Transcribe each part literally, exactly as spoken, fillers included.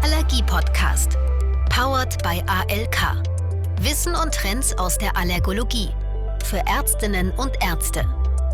Allergie-Podcast. Powered by A L K. Wissen und Trends aus der Allergologie. Für Ärztinnen und Ärzte.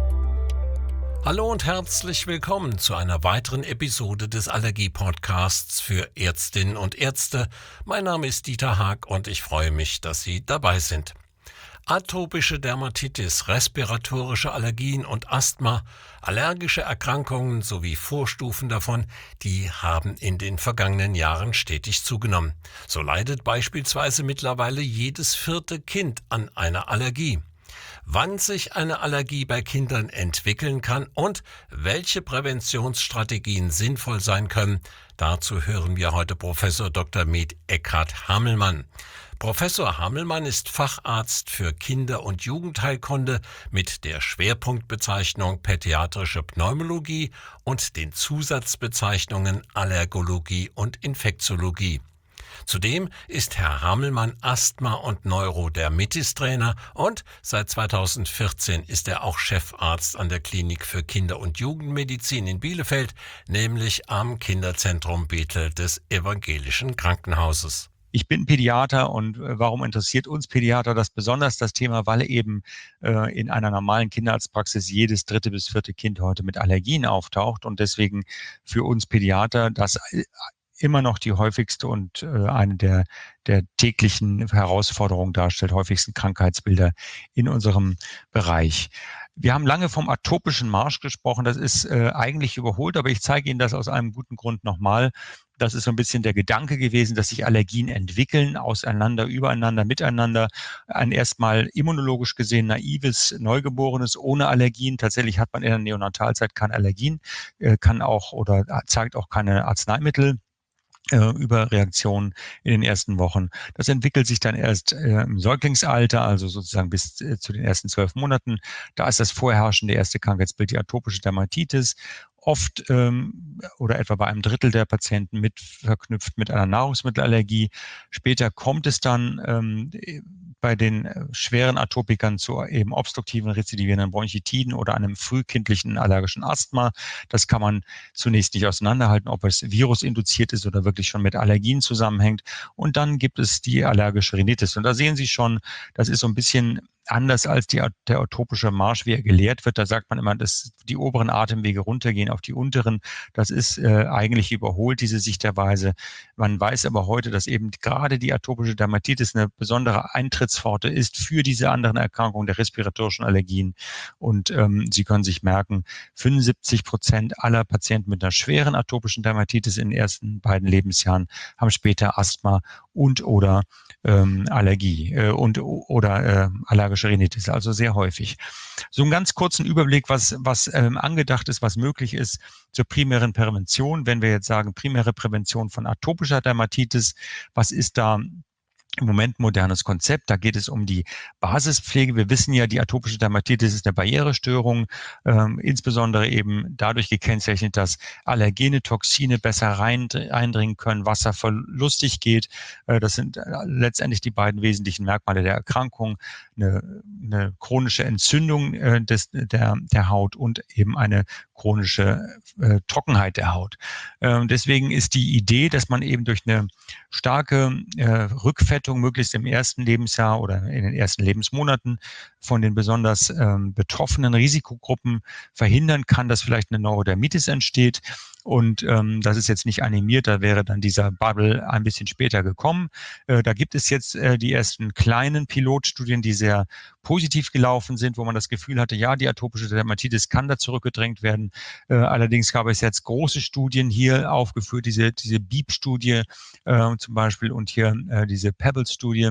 Hallo und herzlich willkommen zu einer weiteren Episode des Allergie-Podcasts für Ärztinnen und Ärzte. Mein Name ist Dieter Haag und ich freue mich, dass Sie dabei sind. Atopische Dermatitis, respiratorische Allergien und Asthma, allergische Erkrankungen sowie Vorstufen davon, die haben in den vergangenen Jahren stetig zugenommen. So leidet beispielsweise mittlerweile jedes vierte Kind an einer Allergie. Wann sich eine Allergie bei Kindern entwickeln kann und welche Präventionsstrategien sinnvoll sein können, dazu hören wir heute Professor Doktor med Eckhard Hamelmann. Professor Hamelmann ist Facharzt für Kinder- und Jugendheilkunde mit der Schwerpunktbezeichnung Pädiatrische Pneumologie und den Zusatzbezeichnungen Allergologie und Infektiologie. Zudem ist Herr Hamelmann Asthma- und Neurodermitis-Trainer und seit zweitausendvierzehn ist er auch Chefarzt an der Klinik für Kinder- und Jugendmedizin in Bielefeld, nämlich am Kinderzentrum Bethel des Evangelischen Krankenhauses. Ich bin Pädiater und äh, warum interessiert uns Pädiater das besonders, das Thema, weil eben äh, in einer normalen Kinderarztpraxis jedes dritte bis vierte Kind heute mit Allergien auftaucht und deswegen für uns Pädiater das immer noch die häufigste und äh, eine der, der täglichen Herausforderungen darstellt, häufigsten Krankheitsbilder in unserem Bereich. Wir haben lange vom atopischen Marsch gesprochen, das ist äh, eigentlich überholt, aber ich zeige Ihnen das aus einem guten Grund nochmal. Das ist so ein bisschen der Gedanke gewesen, dass sich Allergien entwickeln, auseinander, übereinander, miteinander. Ein erstmal immunologisch gesehen naives Neugeborenes ohne Allergien. Tatsächlich hat man in der Neonatalzeit keine Allergien, kann auch oder zeigt auch keine Arzneimittel. Überreaktionen in den ersten Wochen. Das entwickelt sich dann erst äh, im Säuglingsalter, also sozusagen bis äh, zu den ersten zwölf Monaten. Da ist das vorherrschende erste Krankheitsbild die atopische Dermatitis. Oft ähm, oder etwa bei einem Drittel der Patienten mit verknüpft mit einer Nahrungsmittelallergie. Später kommt es dann ähm, bei den äh, schweren Atopikern zu eben obstruktiven, rezidivierenden Bronchitiden oder einem frühkindlichen allergischen Asthma. Das kann man zunächst nicht auseinanderhalten, ob es virusinduziert ist oder wirklich schon mit Allergien zusammenhängt. Und dann gibt es die allergische Rhinitis. Und da sehen Sie schon, das ist so ein bisschen anders als die, der atopische Marsch, wie er gelehrt wird. Da sagt man immer, dass die oberen Atemwege runtergehen auf die unteren. Das ist äh, eigentlich überholt, diese Sichtweise. Man weiß aber heute, dass eben gerade die atopische Dermatitis eine besondere Eintrittspforte ist für diese anderen Erkrankungen der respiratorischen Allergien. Und ähm, Sie können sich merken, fünfundsiebzig Prozent aller Patienten mit einer schweren atopischen Dermatitis in den ersten beiden Lebensjahren haben später Asthma und oder ähm, Allergie äh, und oder äh, allergische Rhinitis, also sehr häufig. So einen ganz kurzen Überblick, was, was ähm, angedacht ist, was möglich ist zur primären Prävention. Wenn wir jetzt sagen, primäre Prävention von atopischer Dermatitis, was ist da im Moment modernes Konzept? Da geht es um die Basispflege. Wir wissen ja, die atopische Dermatitis ist eine Barrierestörung, ähm, insbesondere eben dadurch gekennzeichnet, dass Allergene, Toxine besser rein, eindringen können, Wasser verlustig geht. Äh, das sind äh, letztendlich die beiden wesentlichen Merkmale der Erkrankung. Eine, eine chronische Entzündung äh, des, der, der Haut und eben eine chronische äh, Trockenheit der Haut. Ähm, deswegen ist die Idee, dass man eben durch eine starke äh, Rückfettung möglichst im ersten Lebensjahr oder in den ersten Lebensmonaten von den besonders ähm, betroffenen Risikogruppen verhindern kann, dass vielleicht eine Neurodermitis entsteht. Und ähm, das ist jetzt nicht animiert, da wäre dann dieser Bubble ein bisschen später gekommen. Äh, da gibt es jetzt äh, die ersten kleinen Pilotstudien, die sehr positiv gelaufen sind, wo man das Gefühl hatte, ja, die atopische Dermatitis kann da zurückgedrängt werden. Äh, allerdings gab es jetzt große Studien hier aufgeführt, diese, diese Beep-Studie äh, zum Beispiel und hier äh, diese Pebbles-Studie,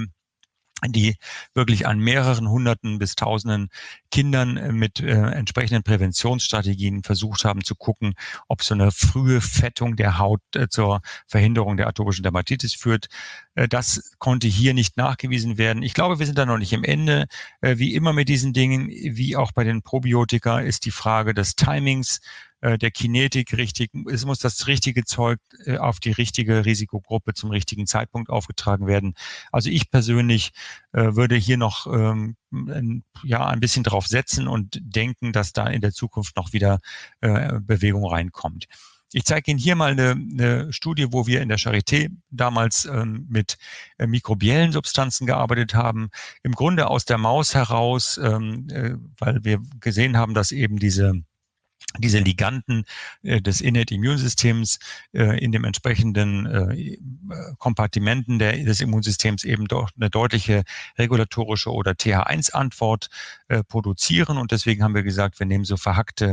die wirklich an mehreren Hunderten bis Tausenden Kindern äh, mit äh, entsprechenden Präventionsstrategien versucht haben zu gucken, ob so eine frühe Fettung der Haut äh, zur Verhinderung der atopischen Dermatitis führt. Äh, das konnte hier nicht nachgewiesen werden. Ich glaube, wir sind da noch nicht am Ende. Äh, wie immer mit diesen Dingen, wie auch bei den Probiotika, ist die Frage des Timings, äh, der Kinetik richtig. Es muss das richtige Zeug äh, auf die richtige Risikogruppe zum richtigen Zeitpunkt aufgetragen werden. Also ich persönlich äh, würde hier noch ähm, ein, ja ein bisschen drauf setzen und denken, dass da in der Zukunft noch wieder äh, Bewegung reinkommt. Ich zeige Ihnen hier mal eine, eine Studie, wo wir in der Charité damals ähm, mit äh, mikrobiellen Substanzen gearbeitet haben. Im Grunde aus der Maus heraus, ähm, äh, weil wir gesehen haben, dass eben diese diese Liganden äh, des Innate Immunsystems äh, in dem entsprechenden äh, Kompartimenten der, des Immunsystems eben doch eine deutliche regulatorische oder T H eins Antwort äh, produzieren. Und deswegen haben wir gesagt, wir nehmen so verhackte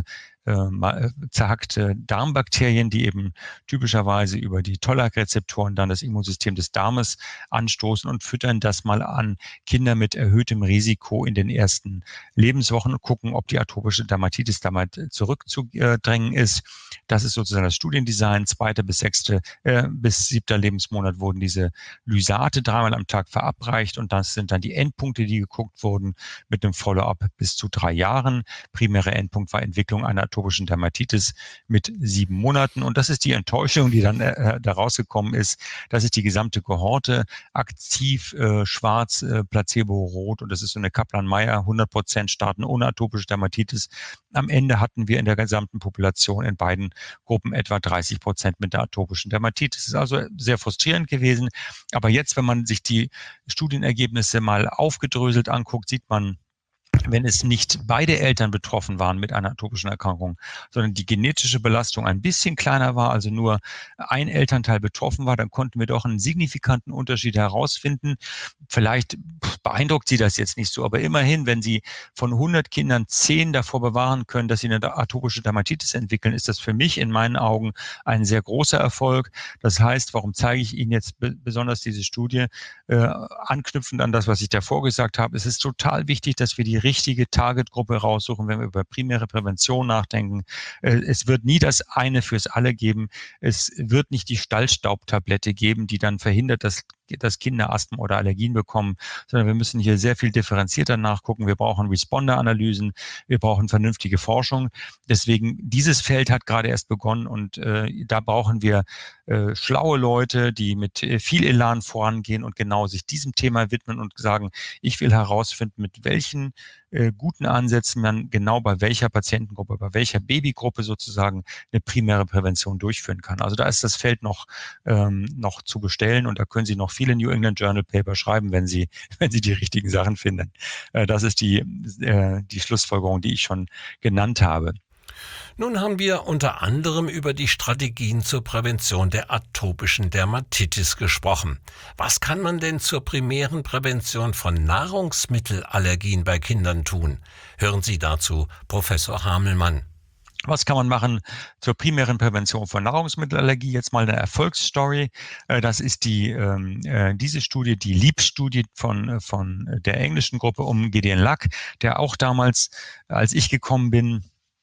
äh, zerhackte Darmbakterien, die eben typischerweise über die Tollak-Rezeptoren dann das Immunsystem des Darmes anstoßen und füttern das mal an Kinder mit erhöhtem Risiko in den ersten Lebenswochen und gucken, ob die atopische Dermatitis damit zurückzudrängen ist. Das ist sozusagen das Studiendesign. Zweite bis sechste äh, bis siebter Lebensmonat wurden diese Lysate dreimal am Tag verabreicht und das sind dann die Endpunkte, die geguckt wurden mit einem Follow-up bis zu drei Jahren. Primärer Endpunkt war Entwicklung einer atopischen Dermatitis mit sieben Monaten. Und das ist die Enttäuschung, die dann äh, da rausgekommen ist. Das ist die gesamte Kohorte, aktiv äh, schwarz, äh, placebo-rot. Und das ist so eine Kaplan-Meier, hundert Prozent starten ohne atopische Dermatitis. Am Ende hatten wir in der gesamten Population in beiden Gruppen etwa dreißig Prozent mit der atopischen Dermatitis. Das ist also sehr frustrierend gewesen. Aber jetzt, wenn man sich die Studienergebnisse mal aufgedröselt anguckt, sieht man, wenn es nicht beide Eltern betroffen waren mit einer atopischen Erkrankung, sondern die genetische Belastung ein bisschen kleiner war, also nur ein Elternteil betroffen war, dann konnten wir doch einen signifikanten Unterschied herausfinden. Vielleicht beeindruckt Sie das jetzt nicht so, aber immerhin, wenn Sie von hundert Kindern zehn davor bewahren können, dass sie eine atopische Dermatitis entwickeln, ist das für mich in meinen Augen ein sehr großer Erfolg. Das heißt, warum zeige ich Ihnen jetzt be- besonders diese Studie? Äh, anknüpfend an das, was ich davor gesagt habe, es ist total wichtig, dass wir die richtige Targetgruppe raussuchen, wenn wir über primäre Prävention nachdenken. Es wird nie das eine fürs alle geben. Es wird nicht die Stallstaubtablette geben, die dann verhindert, dass dass Kinder Asthma oder Allergien bekommen, sondern wir müssen hier sehr viel differenzierter nachgucken. Wir brauchen Responder-Analysen, wir brauchen vernünftige Forschung. Deswegen, dieses Feld hat gerade erst begonnen und äh, da brauchen wir äh, schlaue Leute, die mit äh, viel Elan vorangehen und genau sich diesem Thema widmen und sagen, ich will herausfinden, mit welchen äh, guten Ansätzen man genau bei welcher Patientengruppe, bei welcher Babygruppe sozusagen eine primäre Prävention durchführen kann. Also da ist das Feld noch, ähm, noch zu bestellen und da können Sie noch viele New England Journal Paper schreiben, wenn Sie, wenn Sie die richtigen Sachen finden. Äh, das ist die, äh, die Schlussfolgerung, die ich schon genannt habe. Nun haben wir unter anderem über die Strategien zur Prävention der atopischen Dermatitis gesprochen. Was kann man denn zur primären Prävention von Nahrungsmittelallergien bei Kindern tun? Hören Sie dazu Professor Hamelmann. Was kann man machen zur primären Prävention von Nahrungsmittelallergie? Jetzt mal eine Erfolgsstory. Das ist die äh, diese Studie, die LEAP-Studie von von der englischen Gruppe um Gideon Luck, der auch damals, als ich gekommen bin,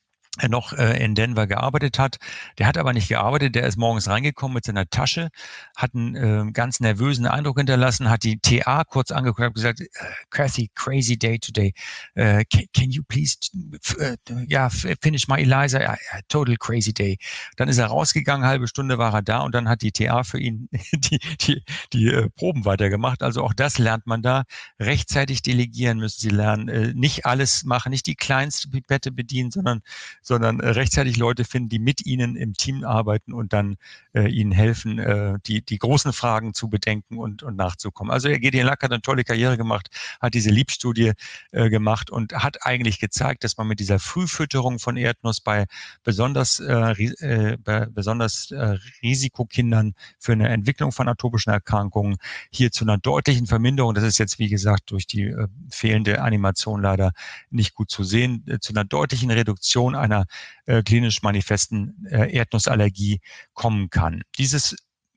noch äh, in Denver gearbeitet hat. Der hat aber nicht gearbeitet, der ist morgens reingekommen mit seiner Tasche, hat einen äh, ganz nervösen Eindruck hinterlassen, hat die T A kurz angeguckt und gesagt, Kathy, crazy day today. Uh, can, can you please uh, yeah, finish my ELISA? Yeah, yeah, total crazy day. Dann ist er rausgegangen, halbe Stunde war er da und dann hat die T A für ihn die, die, die äh, Proben weitergemacht. Also auch das lernt man da. Rechtzeitig delegieren müssen Sie lernen. Äh, nicht alles machen, nicht die kleinste Pipette bedienen, sondern sondern äh, rechtzeitig Leute finden, die mit Ihnen im Team arbeiten und dann äh, Ihnen helfen, äh, die die großen Fragen zu bedenken und, und nachzukommen. Also Gideon Luck hat eine tolle Karriere gemacht, hat diese LEAP-Studie äh, gemacht und hat eigentlich gezeigt, dass man mit dieser Frühfütterung von Erdnuss bei besonders, äh, äh, bei besonders äh, Risikokindern für eine Entwicklung von atopischen Erkrankungen hier zu einer deutlichen Verminderung, das ist jetzt wie gesagt durch die äh, fehlende Animation leider nicht gut zu sehen, äh, zu einer deutlichen Reduktion einer äh, klinisch manifesten äh, Erdnussallergie kommen kann. Dieses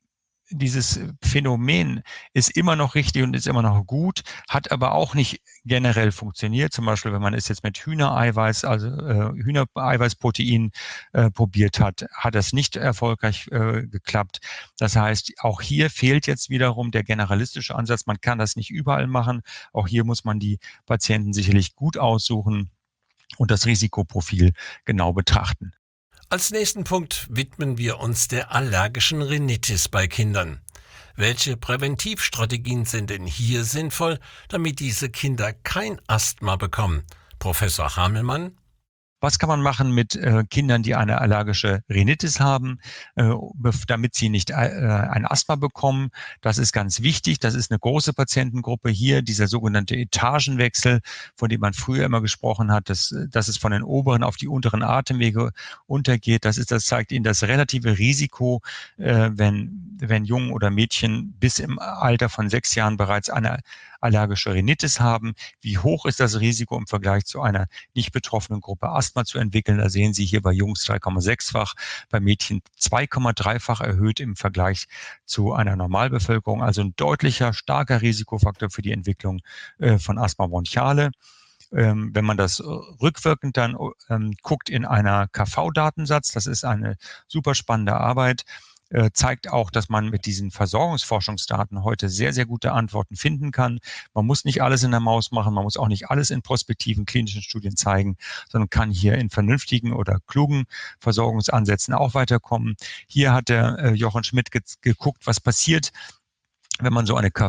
Dieses Phänomen ist immer noch richtig und ist immer noch gut, hat aber auch nicht generell funktioniert. Zum Beispiel, wenn man es jetzt mit Hühnereiweiß, also äh, Hühnereiweißprotein äh, probiert hat, hat das nicht erfolgreich äh, geklappt. Das heißt, auch hier fehlt jetzt wiederum der generalistische Ansatz. Man kann das nicht überall machen. Auch hier muss man die Patienten sicherlich gut aussuchen und das Risikoprofil genau betrachten. Als nächsten Punkt widmen wir uns der allergischen Rhinitis bei Kindern. Welche Präventivstrategien sind denn hier sinnvoll, damit diese Kinder kein Asthma bekommen? Professor Hamelmann? Was kann man machen mit äh, Kindern, die eine allergische Rhinitis haben, äh, damit sie nicht äh, ein Asthma bekommen? Das ist ganz wichtig. Das ist eine große Patientengruppe hier, dieser sogenannte Etagenwechsel, von dem man früher immer gesprochen hat, dass, dass es von den oberen auf die unteren Atemwege untergeht. Das ist, das zeigt Ihnen das relative Risiko, äh, wenn, wenn Jungen oder Mädchen bis im Alter von sechs Jahren bereits eine allergische Rhinitis haben. Wie hoch ist das Risiko im Vergleich zu einer nicht betroffenen Gruppe Asthma zu entwickeln? Da sehen Sie hier bei Jungs drei Komma sechs-fach, bei Mädchen zwei Komma drei-fach erhöht im Vergleich zu einer Normalbevölkerung. Also ein deutlicher, starker Risikofaktor für die Entwicklung äh, von Asthma bronchiale. Ähm, wenn man das rückwirkend dann ähm, guckt in einer K V-Datensatz, das ist eine super spannende Arbeit, äh, zeigt auch, dass man mit diesen Versorgungsforschungsdaten heute sehr, sehr gute Antworten finden kann. Man muss nicht alles in der Maus machen, man muss auch nicht alles in prospektiven klinischen Studien zeigen, sondern kann hier in vernünftigen oder klugen Versorgungsansätzen auch weiterkommen. Hier hat der äh, Jochen Schmidt ge- geguckt, was passiert, wenn man so eine K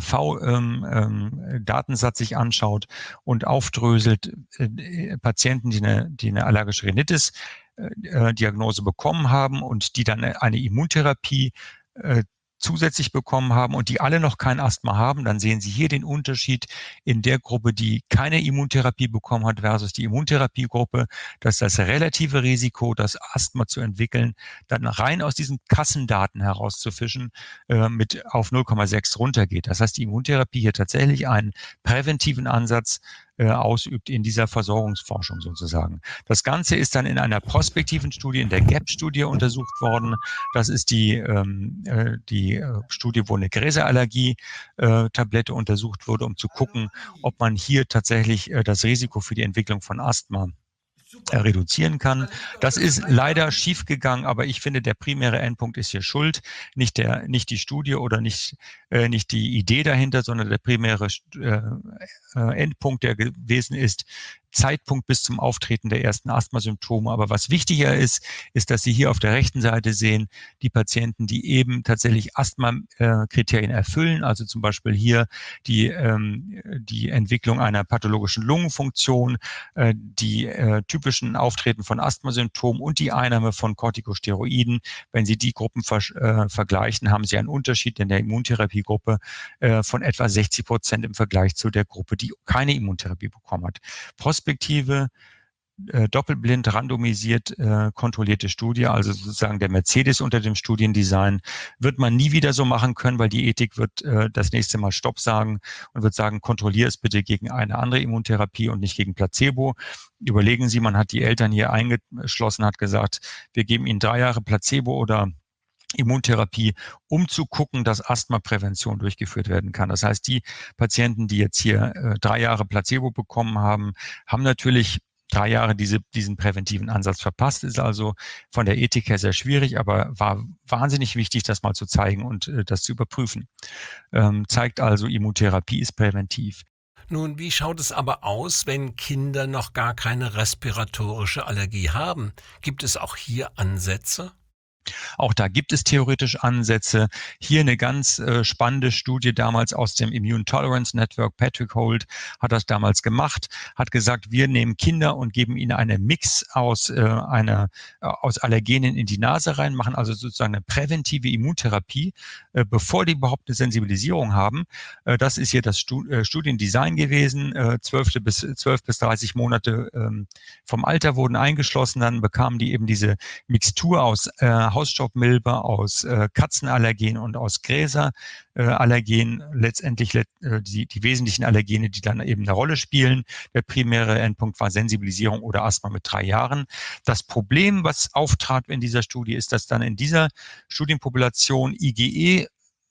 V-Datensatz ähm, sich anschaut und aufdröselt, äh, Patienten, die eine, die eine allergische Rhinitis-Diagnose äh, bekommen haben und die dann eine Immuntherapie äh, zusätzlich bekommen haben und die alle noch kein Asthma haben, dann sehen Sie hier den Unterschied in der Gruppe, die keine Immuntherapie bekommen hat versus die Immuntherapiegruppe, dass das relative Risiko, das Asthma zu entwickeln, dann rein aus diesen Kassendaten herauszufischen, äh, mit auf null Komma sechs runtergeht. Das heißt, die Immuntherapie hier tatsächlich einen präventiven Ansatz äh, ausübt in dieser Versorgungsforschung sozusagen. Das Ganze ist dann in einer prospektiven Studie, in der G A P Studie untersucht worden. Das ist die, ähm, äh, die äh, Studie, wo eine Gräserallergie-Tablette äh, untersucht wurde, um zu gucken, ob man hier tatsächlich äh, das Risiko für die Entwicklung von Asthma reduzieren kann. Das ist leider schiefgegangen, aber ich finde, der primäre Endpunkt ist hier schuld, nicht der, nicht die Studie oder nicht, äh, nicht die Idee dahinter, sondern der primäre äh, Endpunkt, der gewesen ist, Zeitpunkt bis zum Auftreten der ersten Asthmasymptome. Aber was wichtiger ist, ist, dass Sie hier auf der rechten Seite sehen, die Patienten, die eben tatsächlich Asthma-Kriterien erfüllen, also zum Beispiel hier die, ähm, die Entwicklung einer pathologischen Lungenfunktion, äh, die äh, typischen Auftreten von Asthmasymptomen und die Einnahme von Corticosteroiden. Wenn Sie die Gruppen ver- äh, vergleichen, haben Sie einen Unterschied in der Immuntherapiegruppe äh, von etwa sechzig Prozent im Vergleich zu der Gruppe, die keine Immuntherapie bekommen hat. Prospektive, äh, doppelblind, randomisiert, äh, kontrollierte Studie, also sozusagen der Mercedes unter dem Studiendesign, wird man nie wieder so machen können, weil die Ethik wird äh, das nächste Mal Stopp sagen und wird sagen, kontrollier es bitte gegen eine andere Immuntherapie und nicht gegen Placebo. Überlegen Sie, man hat die Eltern hier eingeschlossen, hat gesagt, wir geben ihnen drei Jahre Placebo oder Immuntherapie, um zu gucken, dass Asthmaprävention durchgeführt werden kann. Das heißt, die Patienten, die jetzt hier äh, drei Jahre Placebo bekommen haben, haben natürlich drei Jahre diese, diesen präventiven Ansatz verpasst. Ist also von der Ethik her sehr schwierig, aber war wahnsinnig wichtig, das mal zu zeigen und äh, das zu überprüfen. Ähm, zeigt also, Immuntherapie ist präventiv. Nun, wie schaut es aber aus, wenn Kinder noch gar keine respiratorische Allergie haben? Gibt es auch hier Ansätze? Auch da gibt es theoretisch Ansätze. Hier eine ganz äh, spannende Studie damals aus dem Immune Tolerance Network. Patrick Holt hat das damals gemacht, hat gesagt, wir nehmen Kinder und geben ihnen einen Mix aus, äh, einer, äh, aus Allergenen in die Nase rein, machen also sozusagen eine präventive Immuntherapie, äh, bevor die überhaupt eine Sensibilisierung haben. Äh, das ist hier das Stu- äh, Studiendesign gewesen. Äh, zwölf bis, zwölf bis dreißig Monate ähm, vom Alter wurden eingeschlossen. Dann bekamen die eben diese Mixtur aus äh, Hausstaubmilbe, aus äh, Katzenallergen und aus Gräserallergen, äh, letztendlich let, äh, die, die wesentlichen Allergene, die dann eben eine Rolle spielen. Der primäre Endpunkt war Sensibilisierung oder Asthma mit drei Jahren. Das Problem, was auftrat in dieser Studie, ist, dass dann in dieser Studienpopulation IgE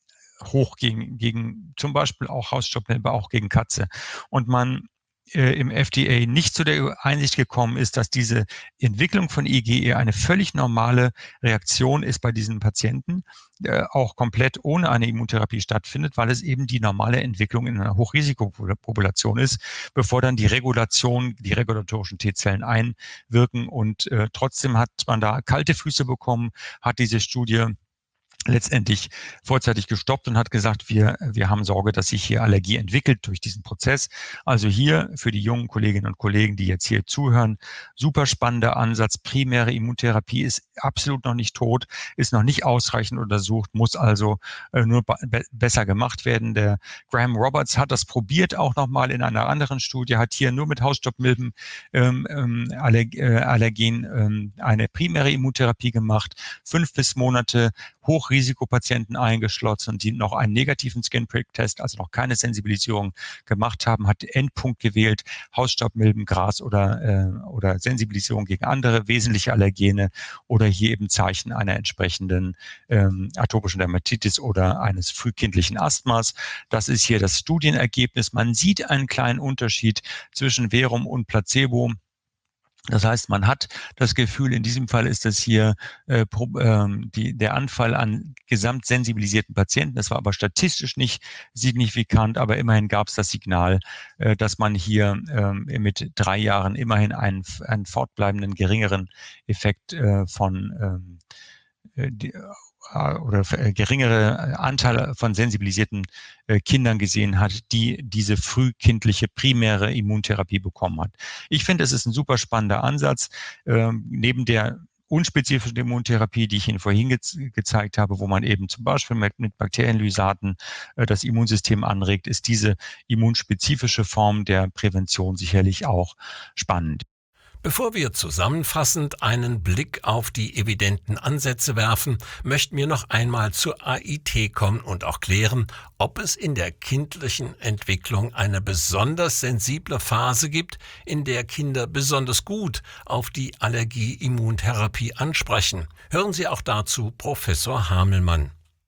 hoch gegen, gegen zum Beispiel auch Hausstaubmilbe, auch gegen Katze. Und man im F D A nicht zu der Einsicht gekommen ist, dass diese Entwicklung von IgE eine völlig normale Reaktion ist bei diesen Patienten, äh, auch komplett ohne eine Immuntherapie stattfindet, weil es eben die normale Entwicklung in einer Hochrisikopopulation ist, bevor dann die Regulation, die regulatorischen T-Zellen einwirken. Und äh, trotzdem hat man da kalte Füße bekommen, hat diese Studie letztendlich vorzeitig gestoppt und hat gesagt, wir, wir haben Sorge, dass sich hier Allergie entwickelt durch diesen Prozess. Also hier für die jungen Kolleginnen und Kollegen, die jetzt hier zuhören, super spannender Ansatz. Primäre Immuntherapie ist absolut noch nicht tot, ist noch nicht ausreichend untersucht, muss also äh, nur be- besser gemacht werden. Der Graham Roberts hat das probiert, auch nochmal in einer anderen Studie, hat hier nur mit Hausstaubmilben ähm, ähm, Allerg- äh, Allergen ähm, eine primäre Immuntherapie gemacht, fünf bis Monate Hochrisikopatienten eingeschlossen, die noch einen negativen Skin-Prick-Test, also noch keine Sensibilisierung gemacht haben, hat Endpunkt gewählt, Hausstaubmilben, Gras oder, äh, oder Sensibilisierung gegen andere wesentliche Allergene oder hier eben Zeichen einer entsprechenden ähm, atopischen Dermatitis oder eines frühkindlichen Asthmas. Das ist hier das Studienergebnis. Man sieht einen kleinen Unterschied zwischen Verum und Placebo. Das heißt, man hat das Gefühl, in diesem Fall ist das hier äh, ähm, die, der Anfall an gesamtsensibilisierten Patienten. Das war aber statistisch nicht signifikant, aber immerhin gab es das Signal, äh, dass man hier äh, mit drei Jahren immerhin einen, einen fortbleibenden geringeren Effekt äh, von ähm, die, oder geringere Anteile von sensibilisierten Kindern gesehen hat, die diese frühkindliche primäre Immuntherapie bekommen hat. Ich finde, es ist ein super spannender Ansatz. Ähm, neben der unspezifischen Immuntherapie, die ich Ihnen vorhin ge- gezeigt habe, wo man eben zum Beispiel mit, mit Bakterienlysaten äh, das Immunsystem anregt, ist diese immunspezifische Form der Prävention sicherlich auch spannend. Bevor wir zusammenfassend einen Blick auf die evidenten Ansätze werfen, möchten wir noch einmal zur A I T kommen und auch klären, ob es in der kindlichen Entwicklung eine besonders sensible Phase gibt, in der Kinder besonders gut auf die Allergie-Immuntherapie ansprechen. Hören Sie auch dazu Professor Hamelmann.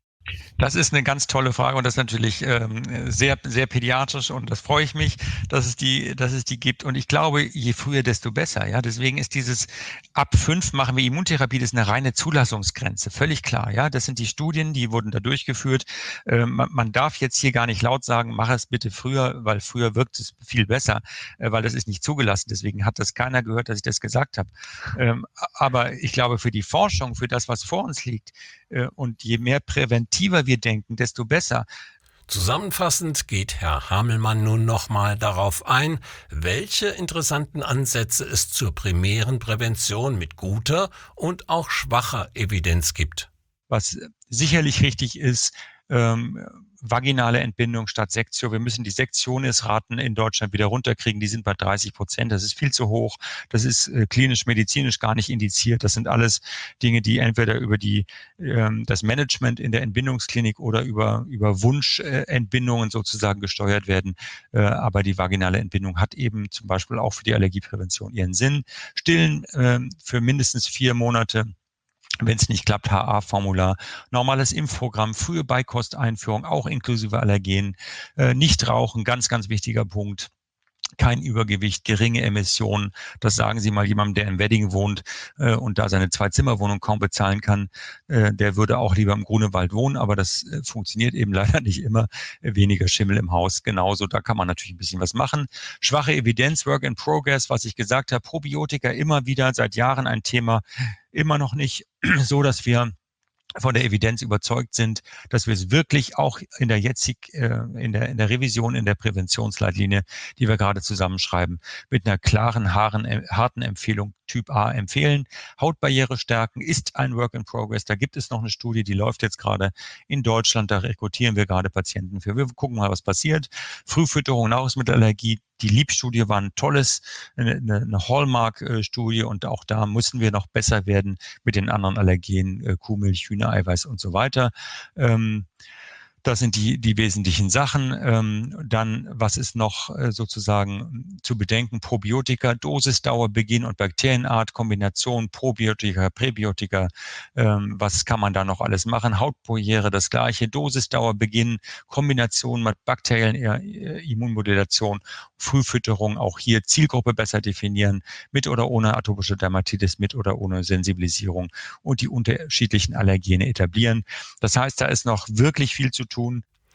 Das ist eine ganz tolle Frage und das ist natürlich ähm, sehr, sehr pädiatrisch und das freue ich mich, dass es die, dass es die gibt. Und ich glaube, je früher, desto besser. Ja, deswegen ist dieses ab fünf machen wir Immuntherapie, das ist eine reine Zulassungsgrenze, völlig klar. Ja, das sind die Studien, die wurden da durchgeführt. Ähm, man, man darf jetzt hier gar nicht laut sagen, mach es bitte früher, weil früher wirkt es viel besser, äh, weil das ist nicht zugelassen. Deswegen hat das keiner gehört, dass ich das gesagt habe. Ähm, aber ich glaube, für die Forschung, für das, was vor uns liegt, äh, und je mehr präventiver wir denken, desto besser. Zusammenfassend geht Herr Hamelmann nun nochmal darauf ein, welche interessanten Ansätze es zur primären Prävention mit guter und auch schwacher Evidenz gibt. Was sicherlich richtig ist, ähm, vaginale Entbindung statt Sektio. Wir müssen die Sektionsraten in Deutschland wieder runterkriegen. Die sind bei dreißig Prozent. Das ist viel zu hoch. Das ist äh, klinisch, medizinisch gar nicht indiziert. Das sind alles Dinge, die entweder über die, ähm, das Management in der Entbindungsklinik oder über, über Wunschentbindungen äh, sozusagen gesteuert werden. Äh, aber die vaginale Entbindung hat eben zum Beispiel auch für die Allergieprävention ihren Sinn. Stillen äh, für mindestens vier Monate. Wenn es nicht klappt, H A-Formular, normales Impfprogramm, frühe Beikosteinführung, auch inklusive Allergen, äh, nicht rauchen, ganz, ganz wichtiger Punkt. Kein Übergewicht, geringe Emissionen. Das sagen Sie mal jemandem, der im Wedding wohnt äh, und da seine Zwei-Zimmer-Wohnung kaum bezahlen kann. Äh, der würde auch lieber im Grunewald wohnen, aber das äh, funktioniert eben leider nicht immer. Äh, weniger Schimmel im Haus, genauso. Da kann man natürlich ein bisschen was machen. Schwache Evidenz, Work in Progress, was ich gesagt habe. Probiotika immer wieder seit Jahren ein Thema. Immer noch nicht so, dass wir von der Evidenz überzeugt sind, dass wir es wirklich auch in der jetzig, äh, in der, in der Revision, in der Präventionsleitlinie, die wir gerade zusammenschreiben, mit einer klaren, harten, harten Empfehlung Typ A empfehlen. Hautbarriere stärken ist ein Work in Progress. Da gibt es noch eine Studie, die läuft jetzt gerade in Deutschland. Da rekrutieren wir gerade Patienten für. Wir gucken mal, was passiert. Frühfütterung, Nahrungsmittelallergie. Die Leap-Studie war ein tolles, eine, eine Hallmark-Studie und auch da müssen wir noch besser werden mit den anderen Allergenen, Kuhmilch, Hühnereiweiß und so weiter. Ähm, Das sind die, die wesentlichen Sachen. Ähm, dann, was ist noch äh, sozusagen zu bedenken? Probiotika, Dosisdauer, Beginn und Bakterienart, Kombination Probiotika, Präbiotika. Ähm, was kann man da noch alles machen? Hautbarriere, das gleiche. Dosisdauer, Beginn, Kombination mit bakteriellen äh, Immunmodulation, Frühfütterung, auch hier Zielgruppe besser definieren, mit oder ohne atopische Dermatitis, mit oder ohne Sensibilisierung und die unterschiedlichen Allergene etablieren. Das heißt, da ist noch wirklich viel zu tun.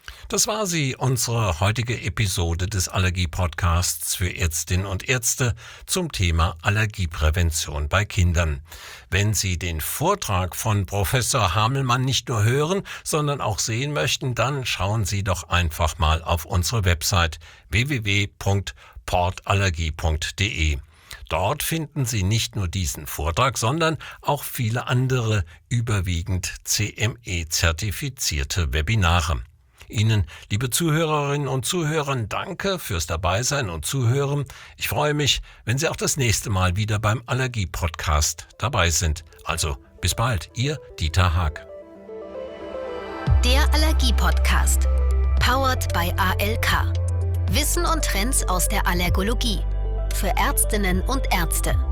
Das war sie, unsere heutige Episode des Allergie-Podcasts für Ärztinnen und Ärzte zum Thema Allergieprävention bei Kindern. Wenn Sie den Vortrag von Professor Hamelmann nicht nur hören, sondern auch sehen möchten, dann schauen Sie doch einfach mal auf unsere Website w w w punkt portallergie punkt d e. Dort finden Sie nicht nur diesen Vortrag, sondern auch viele andere überwiegend C M E-zertifizierte Webinare. Ihnen, liebe Zuhörerinnen und Zuhörer, danke fürs Dabeisein und Zuhören. Ich freue mich, wenn Sie auch das nächste Mal wieder beim Allergie-Podcast dabei sind. Also bis bald, Ihr Dieter Haag. Der Allergie-Podcast. Powered by A L K. Wissen und Trends aus der Allergologie. Für Ärztinnen und Ärzte.